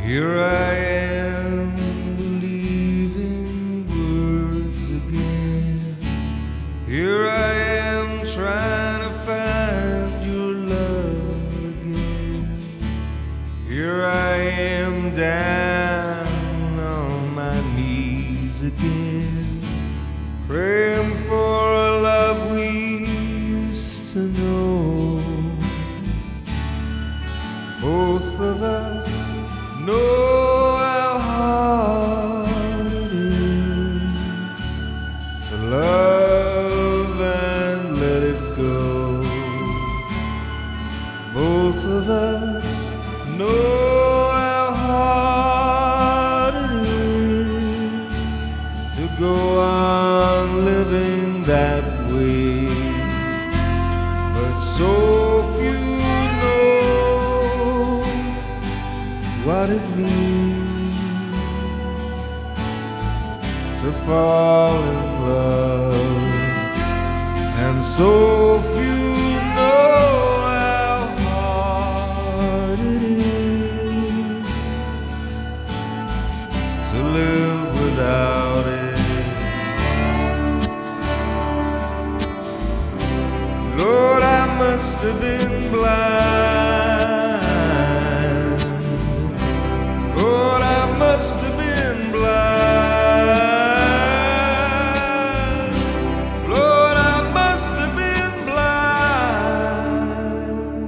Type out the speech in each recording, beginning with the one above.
Here I am, believing words again. Here I am, trying to find your love again. Here I am, down on my knees again, praying for a love we used to know. Both of us know how hard it is to love and let it go. Both of us know how hard it is to go on living that way, but so few know what it means to fall in love, and so few know how hard it is to live without it. Lord, I must have been blind. Lord, I must have been blind. Lord, I must have been blind.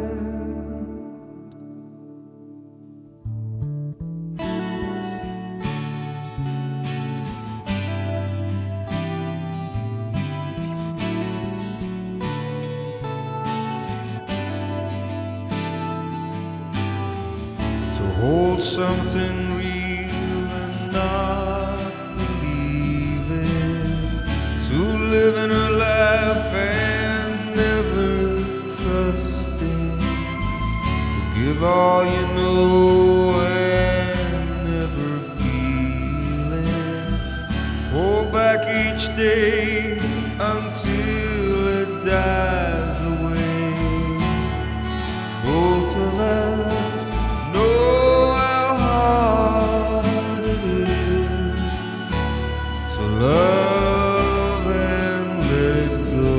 To hold something real and not believe it, to live in her life and never trust it, to give all you know and never feel it, hold back each day until it dies away. Both of us know how hard it is to love and let it go.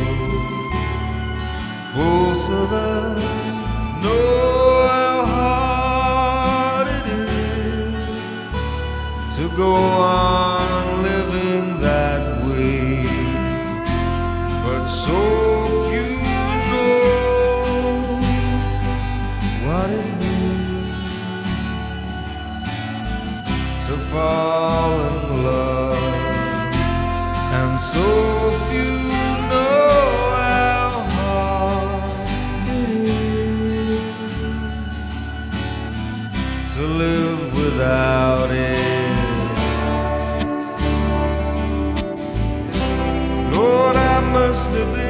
Both of us know how hard it is to go on living that way, but so few know what it means to fall in love, and so few know how hard it is to live without it. Lord, I must have been